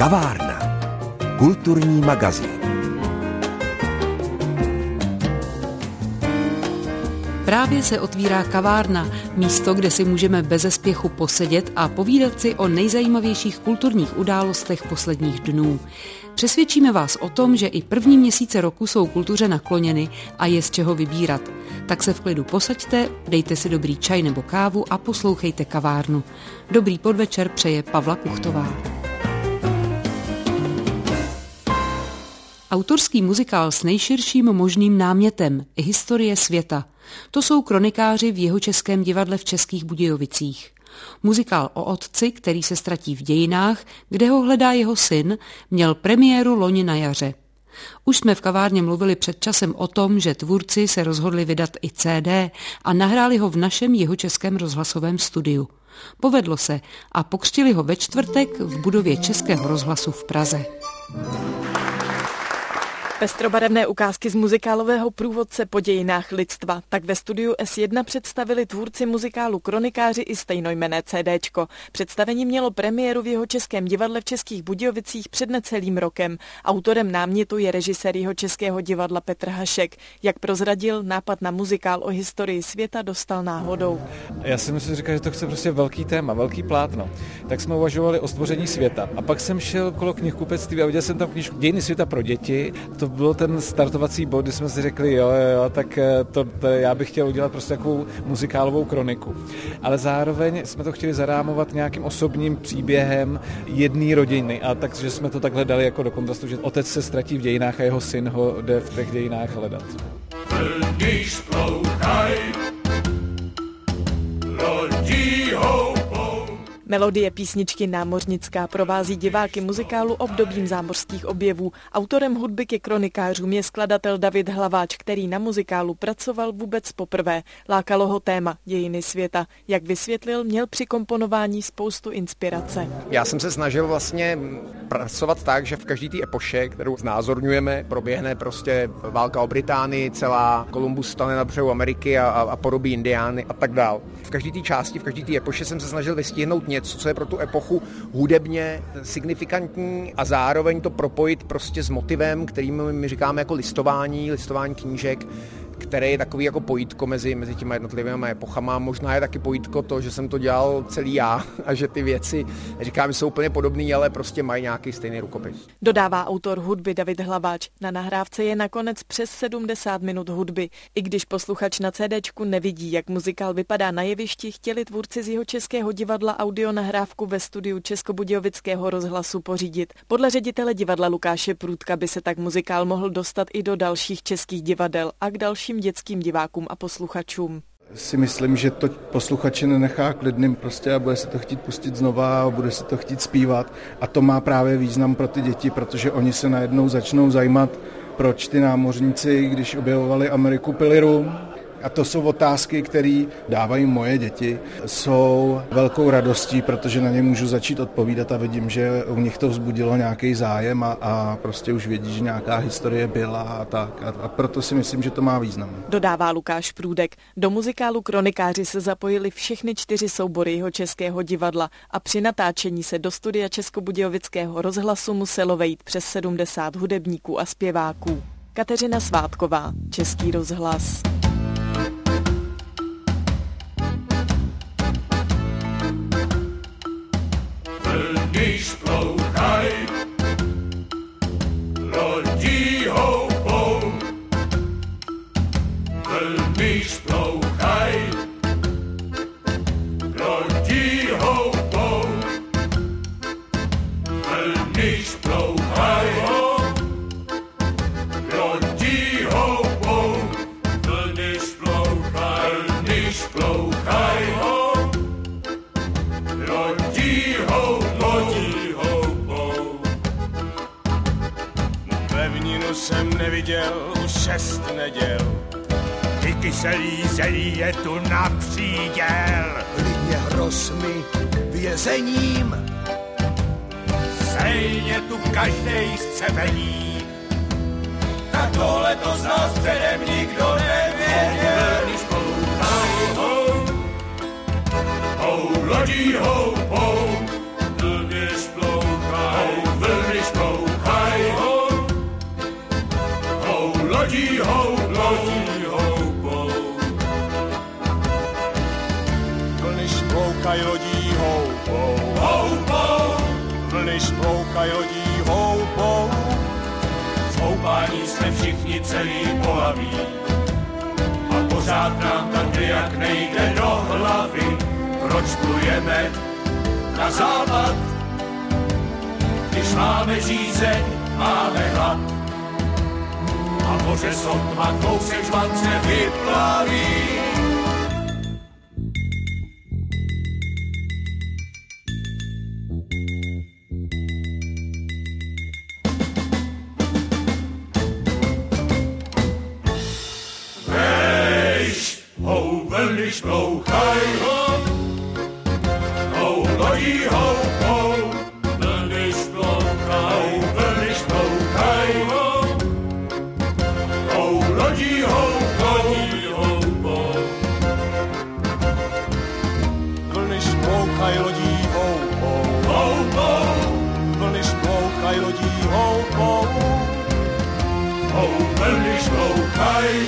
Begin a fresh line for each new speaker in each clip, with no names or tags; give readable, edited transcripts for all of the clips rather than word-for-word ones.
Kavárna. Kulturní magazín.
Právě se otvírá kavárna, místo, kde si můžeme beze spěchu posedět a povídat si o nejzajímavějších kulturních událostech posledních dnů. Přesvědčíme vás o tom, že i první měsíce roku jsou kultuře nakloněny a je z čeho vybírat. Tak se v klidu posaďte, dejte si dobrý čaj nebo kávu a poslouchejte kavárnu. Dobrý podvečer přeje Pavla Kuchtová. Autorský muzikál s nejširším možným námětem Historie světa. To jsou kronikáři v Jihočeském divadle v Českých Budějovicích. Muzikál o otci, který se ztratí v dějinách, kde ho hledá jeho syn, měl premiéru loni na jaře. Už jsme v kavárně mluvili před časem o tom, že tvůrci se rozhodli vydat i CD a nahráli ho v našem Jihočeském rozhlasovém studiu. Povedlo se a pokřtili ho ve čtvrtek v budově Českého rozhlasu v Praze.
Pestrobarevné ukázky z muzikálového průvodce po dějinách lidstva. Tak ve studiu S1 představili tvůrci muzikálu Kronikáři i stejnojmenné CDčko. Představení mělo premiéru v Jihočeském divadle v Českých Budějovicích před necelým rokem. Autorem námětu je režisér Jihočeského divadla Petr Hašek. Jak prozradil, nápad na muzikál o historii světa dostal náhodou.
Já jsem si říkal, že to chce prostě velký téma, velký plátno. Tak jsme uvažovali o stvoření světa. A pak jsem šel kolo knihkupectví a viděl jsem tam knížku Dějiny světa pro děti. To byl ten startovací bod, kdy jsme si řekli, jo, tak to já bych chtěl udělat prostě takovou muzikálovou kroniku. Ale zároveň jsme to chtěli zarámovat nějakým osobním příběhem jedné rodiny. A takže jsme to takhle dali jako do kontrastu, že otec se ztratí v dějinách a jeho syn ho jde v těch dějinách hledat.
Melodie písničky Námořnická provází diváky muzikálu obdobím zámořských objevů. Autorem hudby ke kronikářům je skladatel David Hlaváč, který na muzikálu pracoval vůbec poprvé. Lákalo ho téma dějiny světa. Jak vysvětlil, měl při komponování spoustu inspirace.
Já jsem se snažil vlastně pracovat tak, že v každé té epoše, kterou znázorňujeme, proběhne prostě válka o Británii, celá Kolumbus stane na břehu Ameriky a porobí indiány a tak dál. V každé té části, v každé té epoše jsem se snažil vystihnout něco, co je pro tu epochu hudebně signifikantní a zároveň to propojit prostě s motivem, kterým my říkáme jako listování knížek, které je takový jako pojítko mezi těma jednotlivými epochama. Možná je taky pojítko to, že jsem to dělal celý já a že ty věci, říkám, jsou úplně podobný, ale prostě mají nějaký stejný rukopis.
Dodává autor hudby David Hlaváč. Na nahrávce je nakonec přes 70 minut hudby. I když posluchač na CDčku nevidí, jak muzikál vypadá na jevišti, chtěli tvůrci z Jihočeského divadla audionahrávku ve studiu Českobudějovického rozhlasu pořídit. Podle ředitele divadla Lukáše Průdka by se tak muzikál mohl dostat i do dalších českých divadel a k dalším dětským divákům a posluchačům.
Si myslím, že to posluchače nenechá klidným prostě a bude se to chtít pustit znova a bude se to chtít zpívat. A to má právě význam pro ty děti, protože oni se najednou začnou zajímat, proč ty námořníci, když objevovali Ameriku, pili rum. A to jsou otázky, které dávají moje děti. Jsou velkou radostí, protože na ně můžu začít odpovídat a vidím, že u nich to vzbudilo nějaký zájem a prostě už vědí, že nějaká historie byla a tak. A proto si myslím, že to má význam.
Dodává Lukáš Průdek. Do muzikálu Kronikáři se zapojili všechny 4 soubory Jihočeského divadla a při natáčení se do studia Českobudějovického rozhlasu muselo vejít přes 70 hudebníků a zpěváků. Kateřina Svátková, Český rozhlas.
Když plouchaj, lodí houpou, když plouchaj, lodí houpou, když plouchaj, lodí houpou, když plouchaj, když plouchaj, lodí houpou. Pevninu jsem neviděl už 6 neděl. Ty kyselý zelí je tu na příděl.
Lidně hrozmi vězením.
Stejně tu každej scevení. Tak tohle to z nás předem nikdo nevěděl. Když plouchaj hou, hou lodí houpou, když plouchaj šplouchaj lodí houpou, houpou. Vlny šplouchaj lodí houpou. Z houpání jsme všichni celý polaví. A pořád nám tak jak nejde do hlavy. Proč plujeme na západ? Když máme žízeň, máme hlad. A moře sotva kousek žvance vyplaví. Vejš, hou, vlny šplouchaj, hou, lodí houpou, vlny šplouchaj, vlny šplouchaj, hou, lodí houpou, vlny šplouchaj lodí houpou, vlny šplouchaj lodí houpou, hou, vlny šplouchaj.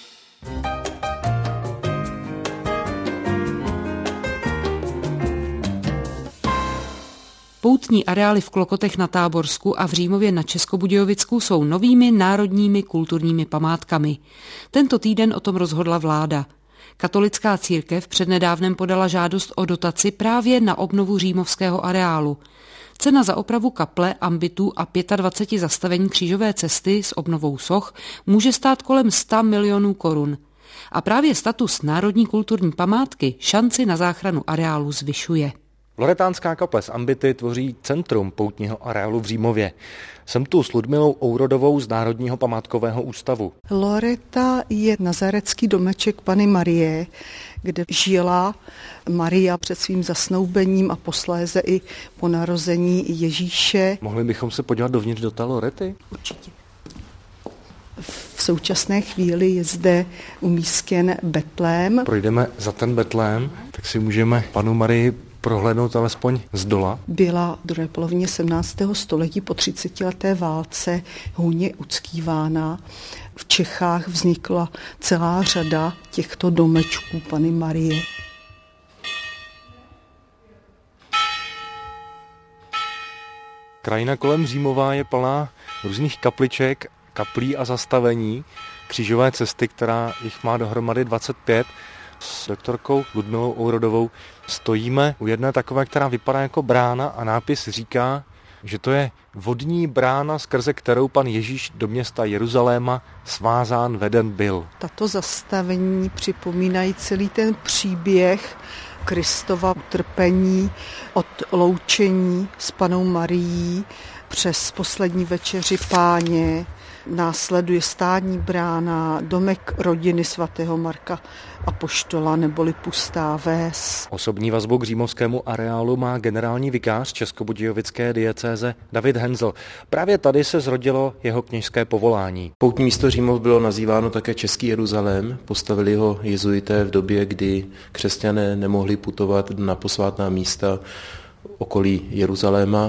Poutní areály v Klokotech na Táborsku a v Římově na Českobudějovicku jsou novými národními kulturními památkami. Tento týden o tom rozhodla vláda. Katolická církev přednedávnem podala žádost o dotaci právě na obnovu římovského areálu. Cena za opravu kaple, ambitů a 25 zastavení křížové cesty s obnovou soch může stát kolem 100 milionů korun. A právě status národní kulturní památky šanci na záchranu areálu zvyšuje.
Loretánská kaple z ambity tvoří centrum poutního areálu v Římově. Jsem tu s Ludmilou Ourodovou z Národního památkového ústavu.
Loreta je nazarecký domeček Panny Marie, kde žila Maria před svým zasnoubením a posléze i po narození Ježíše.
Mohli bychom se podívat dovnitř do té Lorety?
Určitě. V současné chvíli je zde umístěn betlém.
Projdeme za ten betlém, tak si můžeme Pannu Marii prohlédnout alespoň zdola.
Byla v druhé polovině 17. století po 30leté válce hojně uctívána. V Čechách vznikla celá řada těchto domečků Panny Marie.
Krajina kolem Římova je plná různých kapliček, kaplí a zastavení, křížové cesty, která jich má dohromady 25. S doktorkou Ludmilou Ourodovou stojíme u jedné takové, která vypadá jako brána a nápis říká, že to je vodní brána, skrze kterou pan Ježíš do města Jeruzaléma svázán veden byl.
Tato zastavení připomínají celý ten příběh Kristova utrpení od loučení s Pannou Marií přes poslední večeři Páně. Následuje stádní brána, domek rodiny svatého Marka apoštola neboli Pustá ves.
Osobní vazbu k římovskému areálu má generální vikář českobudějovické diecéze David Henzl. Právě tady se zrodilo jeho kněžské povolání.
Poutní místo Římov bylo nazýváno také Český Jeruzalém. Postavili ho jezuité v době, kdy křesťané nemohli putovat na posvátná místa okolí Jeruzaléma.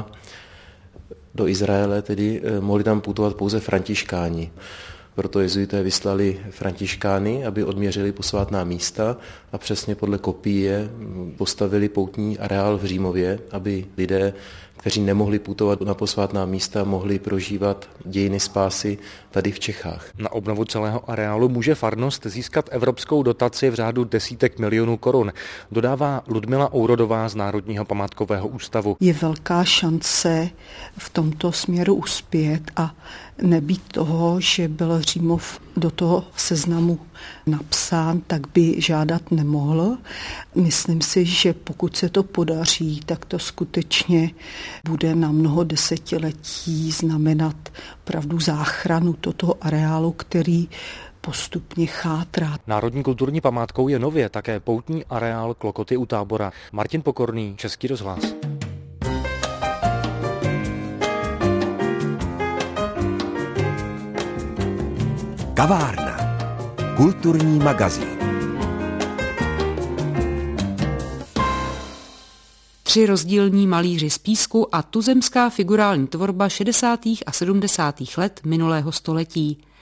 Do Izraele tedy mohli tam putovat pouze františkáni. Proto jezuité vyslali františkány, aby odměřili posvátná místa a přesně podle kopie postavili poutní areál v Římově, aby lidé, kteří nemohli putovat na posvátná místa, mohli prožívat dějiny spásy tady v Čechách.
Na obnovu celého areálu může farnost získat evropskou dotaci v řádu desítek milionů korun, dodává Ludmila Ourodová z Národního památkového ústavu.
Je velká šance v tomto směru uspět a nebýt toho, že byl Římov do toho seznamu napsán, tak by žádat nemohl. Myslím si, že pokud se to podaří, tak to skutečně bude na mnoho desetiletí znamenat pravdu záchranu toho areálu, který postupně chátrá.
Národní kulturní památkou je nově také poutní areál Klokoty u Tábora. Martin Pokorný, Český rozhlas.
Kavárna. Kulturní magazín.
3 rozdílní malíři z písku a tuzemská figurální tvorba 60. a 70. let minulého století.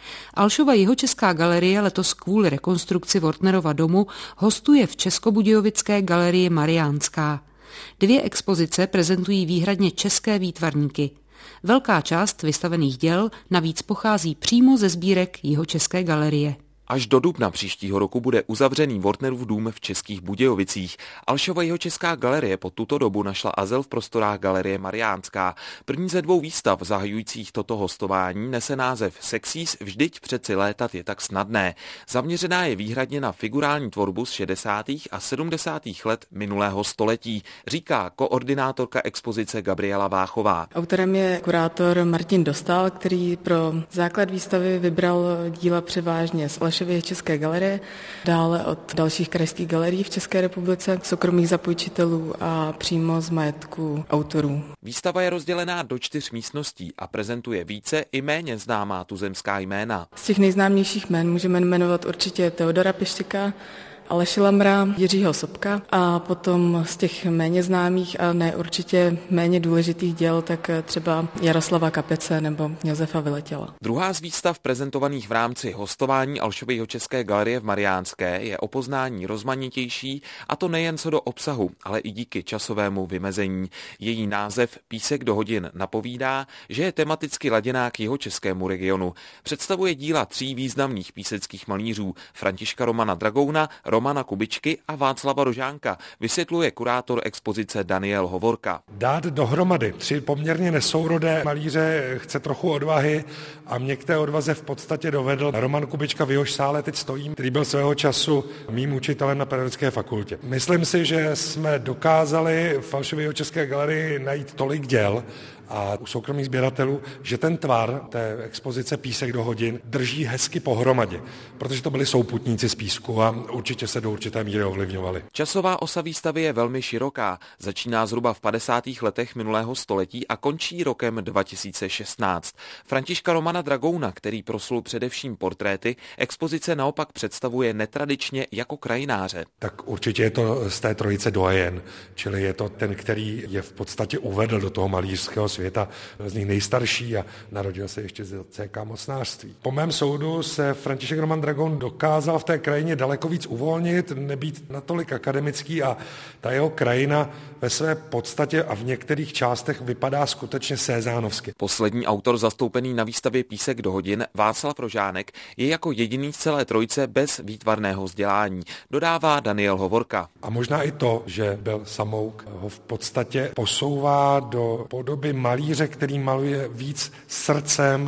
Alšova Jihočeská galerie letos kvůli rekonstrukci Wortnerova domu hostuje v Českobudějovické galerii Mariánská. 2 expozice prezentují výhradně české výtvarníky. Velká část vystavených děl navíc pochází přímo ze sbírek Jihočeské galerie.
Až do dubna příštího roku bude uzavřený Wortnerův dům v Českých Budějovicích. Alšova Jihočeská galerie po tuto dobu našla azyl v prostorách galerie Mariánská. První ze 2 výstav zahajujících toto hostování nese název Sexís, vždyť přeci létat je tak snadné. Zaměřená je výhradně na figurální tvorbu z 60. a 70. let minulého století, říká koordinátorka expozice Gabriela Váchová.
Autorem je kurátor Martin Dostal, který pro základ výstavy vybral díla převážně z Alšovy České galerie, dále od dalších krajských galerií v České republice, soukromých zapůjčitelů a přímo z majetku autorů.
Výstava je rozdělená do 4 místností a prezentuje více i méně známá tuzemská jména.
Z těch nejznámějších jmén můžeme jmenovat určitě Teodora Pištěka, Aleše Lamra, Jiřího Sobka a potom z těch méně známých a ne určitě méně důležitých děl, tak třeba Jaroslava Kapece nebo Josefa Vyletěla.
Druhá z výstav prezentovaných v rámci hostování Alšovy Jihočeské galerie v Mariánské je o poznání rozmanitější, a to nejen co do obsahu, ale i díky časovému vymezení. Její název Písek do hodin napovídá, že je tematicky laděná k jihočeskému regionu. Představuje díla 3 významných píseckých malířů: Františka Romana Dragouna, Romana Kubičky a Václava Rožánka, vysvětluje kurátor expozice Daniel Hovorka.
Dát dohromady 3 poměrně nesourodé malíře chce trochu odvahy a mě k té odvaze v podstatě dovedl Roman Kubička, v jehož sále teď stojím, který byl svého času mým učitelem na Pedagogické fakultě. Myslím si, že jsme dokázali v Alšově Jihočeské galerii najít tolik děl a u soukromých sběratelů, že ten tvar té expozice Písek do hodin drží hezky pohromadě, protože to byli souputníci z písku a určitě se do určité míry ovlivňovali.
Časová osa výstavy je velmi široká. Začíná zhruba v 50. letech minulého století a končí rokem 2016. Františka Romana Dragouna, který proslul především portréty, expozice naopak představuje netradičně jako krajináře.
Tak určitě je to z té trojice doyen, čili je to ten, který je v podstatě uvedl do toho malířského světa, z nich nejstarší a narodil se ještě z CK mocnářství. Po mém soudu se František Roman Dragoun dokázal v té krajině daleko víc uvolnit, nebýt natolik akademický a ta jeho krajina ve své podstatě a v některých částech vypadá skutečně sézánovsky.
Poslední autor zastoupený na výstavě Písek do hodin, Václav Rožánek, je jako jediný z celé trojice bez výtvarného vzdělání, dodává Daniel Hovorka.
A možná i to, že byl samouk, ho v podstatě posouvá do podoby malíře, který maluje víc srdcem,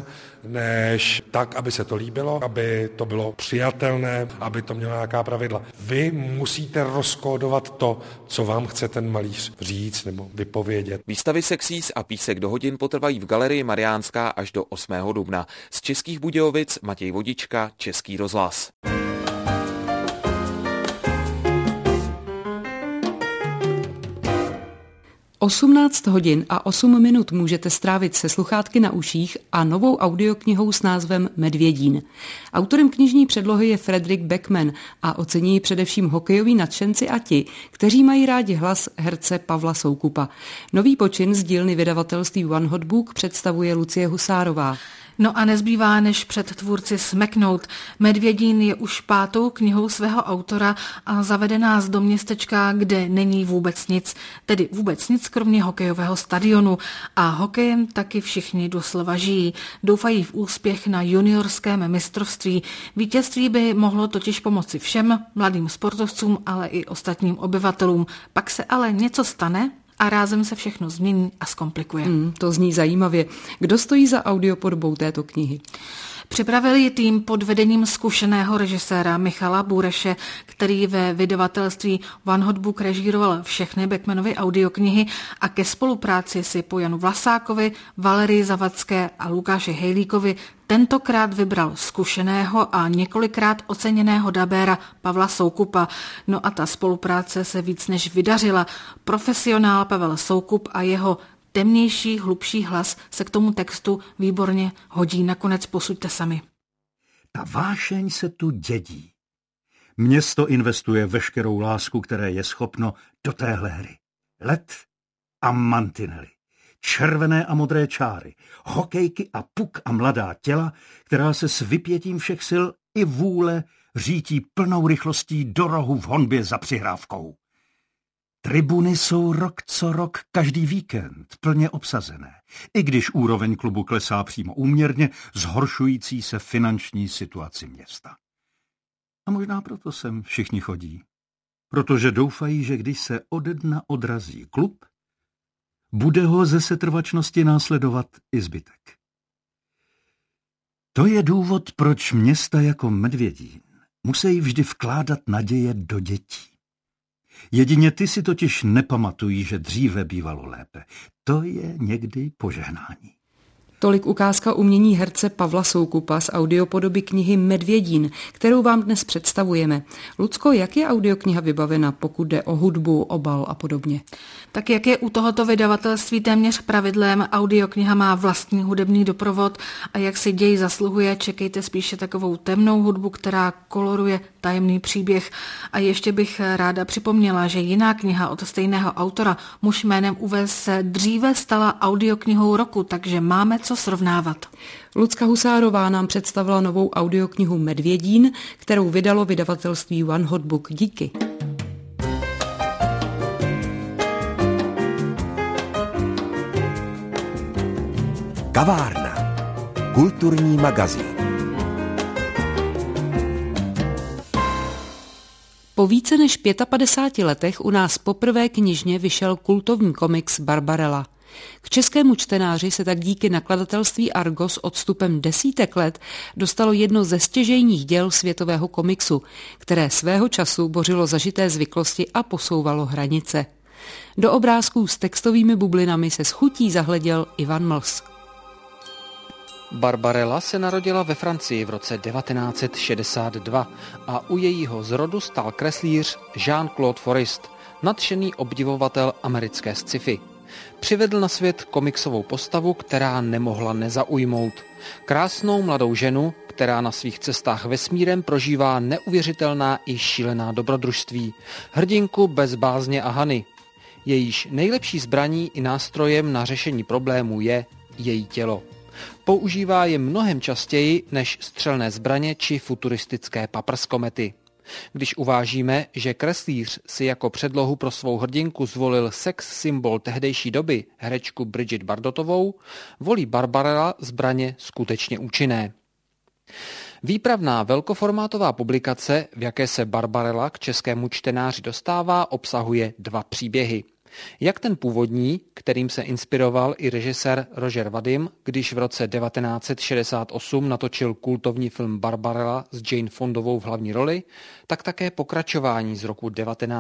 než tak, aby se to líbilo, aby to bylo přijatelné, aby to mělo nějaká pravidla. Vy musíte rozkódovat to, co vám chce ten malíř říct nebo vypovědět.
Výstavy Sexís a Písek do hodin potrvají v galerii Mariánská až do 8. dubna. Z Českých Budějovic Matěj Vodička, Český rozhlas.
18 hodin a 8 minut můžete strávit se sluchátky na uších a novou audioknihou s názvem Medvědín. Autorem knižní předlohy je Fredrik Beckman a ocení ji především hokejoví nadšenci a ti, kteří mají rádi hlas herce Pavla Soukupa. Nový počin z dílny vydavatelství One Hot Book představuje Lucie Husárová.
No a nezbývá, než před tvůrci smeknout. Medvědín je už 5. knihou svého autora a zavede nás do městečka, kde není vůbec nic. Tedy vůbec nic, kromě hokejového stadionu. A hokejem taky všichni doslova žijí. Doufají v úspěch na juniorském mistrovství. Vítězství by mohlo totiž pomoci všem, mladým sportovcům, ale i ostatním obyvatelům. Pak se ale něco stane a rázem se všechno změní a zkomplikuje.
To zní zajímavě. Kdo stojí za audiopodobou této knihy?
Připravil ji tým pod vedením zkušeného režiséra Michala Bureše, který ve vydavatelství One Hot Book režíroval všechny Beckmanovy audioknihy a ke spolupráci si po Janu Vlasákovi, Valerii Zavadské a Lukáši Hejlíkovi tentokrát vybral zkušeného a několikrát oceněného dabéra Pavla Soukupa. No a ta spolupráce se víc než vydařila. Profesionál Pavel Soukup a jeho temnější, hlubší hlas se k tomu textu výborně hodí. Nakonec posuďte sami.
Ta vášeň se tu dědí. Město investuje veškerou lásku, které je schopno, do téhle hry. Led a mantinely. červené a modré čáry, hokejky a puk a mladá těla, která se s vypětím všech sil i vůle řítí plnou rychlostí do rohu v honbě za přihrávkou. Tribuny jsou rok co rok každý víkend plně obsazené, i když úroveň klubu klesá přímo úměrně zhoršující se finanční situaci města. A možná proto sem všichni chodí. Protože doufají, že když se ode dna odrazí klub, bude ho ze setrvačnosti následovat i zbytek. To je důvod, proč města jako Medvědín musí vždy vkládat naděje do dětí. Jedině ty si totiž nepamatují, že dříve bývalo lépe. To je někdy požehnání.
Tolik ukázka umění herce Pavla Soukupa z audiopodoby knihy Medvědín, kterou vám dnes představujeme. Lucko, jak je audiokniha vybavena, pokud jde o hudbu, obal a podobně?
Tak jak je u tohoto vydavatelství téměř pravidlem, audiokniha má vlastní hudební doprovod a jak si děj zasluhuje, čekejte spíše takovou temnou hudbu, která koloruje tajemný příběh. A ještě bych ráda připomněla, že jiná kniha od stejného autora, Muž jménem Uwe, se dříve stala audioknihou roku, takže máme co srovnávat.
Lucka Husárová nám představila novou audioknihu Medvědín, kterou vydalo vydavatelství One Hot Book. Díky.
Kavárna. Kulturní magazín.
Po více než 55 letech u nás poprvé knižně vyšel kultovní komiks Barbarella. K českému čtenáři se tak díky nakladatelství Argos odstupem desítek let dostalo jedno ze stěžejních děl světového komiksu, které svého času bořilo zažité zvyklosti a posouvalo hranice. Do obrázků s textovými bublinami se s chutí zahleděl Ivan Mls.
Barbarella se narodila ve Francii v roce 1962 a u jejího zrodu stál kreslíř Jean-Claude Forest, nadšený obdivovatel americké sci-fi. Přivedl na svět komiksovou postavu, která nemohla nezaujmout. Krásnou mladou ženu, která na svých cestách vesmírem prožívá neuvěřitelná i šílená dobrodružství. Hrdinku bez bázně a hany. Jejíž nejlepší zbraní i nástrojem na řešení problémů je její tělo. Používá je mnohem častěji než střelné zbraně či futuristické paprskomety. Když uvážíme, že kreslíř si jako předlohu pro svou hrdinku zvolil sex symbol tehdejší doby, herečku Bridget Bardotovou, volí Barbarella zbraně skutečně účinné. Výpravná velkoformátová publikace, v jaké se Barbarella k českému čtenáři dostává, obsahuje 2 příběhy. Jak ten původní, kterým se inspiroval i režisér Roger Vadim, když v roce 1968 natočil kultovní film Barbarella s Jane Fondovou v hlavní roli, tak také pokračování z roku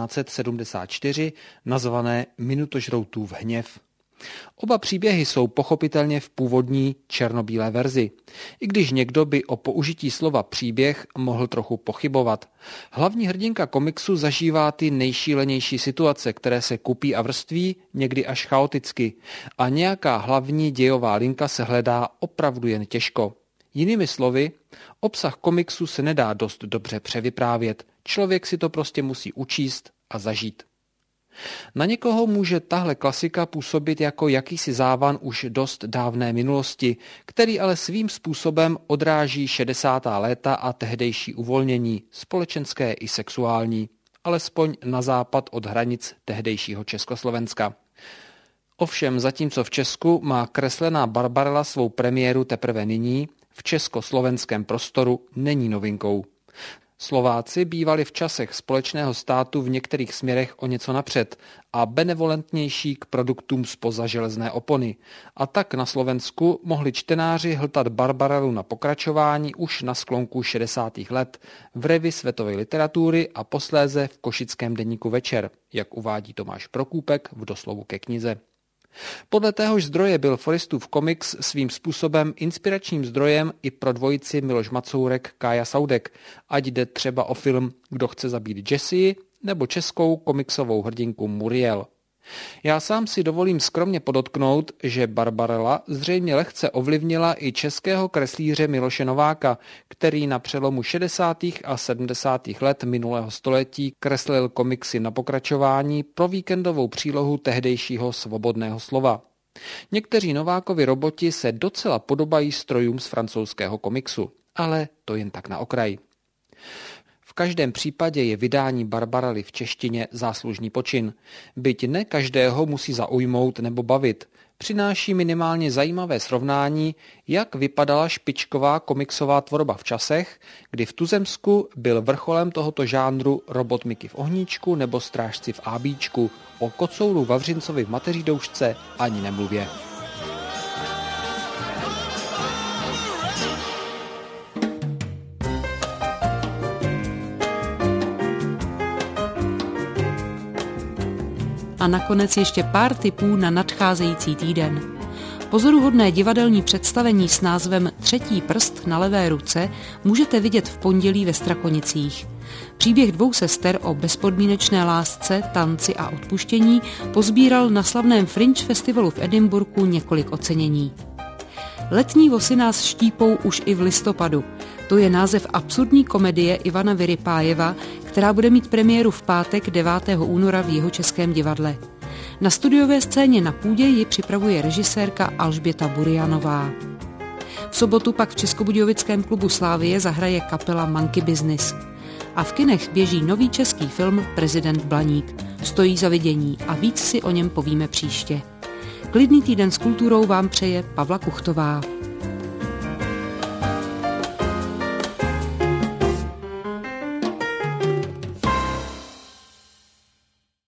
1974 nazvané Minutožroutův hněv. Oba příběhy jsou pochopitelně v původní černobílé verzi. I když někdo by o použití slova příběh mohl trochu pochybovat. Hlavní hrdinka komiksu zažívá ty nejšílenější situace, které se kupí a vrství, někdy až chaoticky. A nějaká hlavní dějová linka se hledá opravdu jen těžko. Jinými slovy, obsah komiksu se nedá dost dobře převyprávět. Člověk si to prostě musí učíst a zažít. Na někoho může tahle klasika působit jako jakýsi závan už dost dávné minulosti, který ale svým způsobem odráží 60. léta a tehdejší uvolnění, společenské i sexuální, alespoň na západ od hranic tehdejšího Československa. Ovšem, zatímco v Česku má kreslená Barbarella svou premiéru teprve nyní, v československém prostoru není novinkou. Slováci bývali v časech společného státu v některých směrech o něco napřed a benevolentnější k produktům zpoza železné opony. A tak na Slovensku mohli čtenáři hltat Barbarellu na pokračování už na sklonku 60. let v revi světové literatury a posléze v košickém deníku Večer, jak uvádí Tomáš Prokůpek v doslovu ke knize. Podle téhož zdroje byl Forestův komiks svým způsobem inspiračním zdrojem i pro dvojici Miloš Macourek, Kája Saudek, ať jde třeba o film Kdo chce zabít Jessie nebo českou komiksovou hrdinku Muriel. Já sám si dovolím skromně podotknout, že Barbarella zřejmě lehce ovlivnila i českého kreslíře Miloše Nováka, který na přelomu 60. a 70. let minulého století kreslil komiksy na pokračování pro víkendovou přílohu tehdejšího Svobodného slova. Někteří Novákovi roboti se docela podobají strojům z francouzského komiksu, ale to jen tak na okraj. V každém případě je vydání Barbarely v češtině záslužný počin. Byť ne každého musí zaujmout nebo bavit. Přináší minimálně zajímavé srovnání, jak vypadala špičková komiksová tvorba v časech, kdy v tuzemsku byl vrcholem tohoto žánru robot Mickey v ohníčku nebo strážci v ábíčku, o kocouru Vavřincovi v Mateří doušce ani nemluvě.
A nakonec ještě pár tipů na nadcházející týden. Pozoruhodné divadelní představení s názvem Třetí prst na levé ruce můžete vidět v pondělí ve Strakonicích. Příběh dvou sester o bezpodmínečné lásce, tanci a odpuštění pozbíral na slavném Fringe festivalu v Edinburghu několik ocenění. Letní vosy nás štípou už i v listopadu. To je název absurdní komedie Ivana Vyrypájeva, která bude mít premiéru v pátek 9. února v Jihočeském divadle. Na studiové scéně na Půdě ji připravuje režisérka Alžběta Burianová. V sobotu pak v Českobudějovickém klubu Slávie zahraje kapela Monkey Business. A v kinech běží nový český film Prezident Blaník. Stojí za vidění a víc si o něm povíme příště. Klidný týden s kulturou vám přeje Pavla Kuchtová.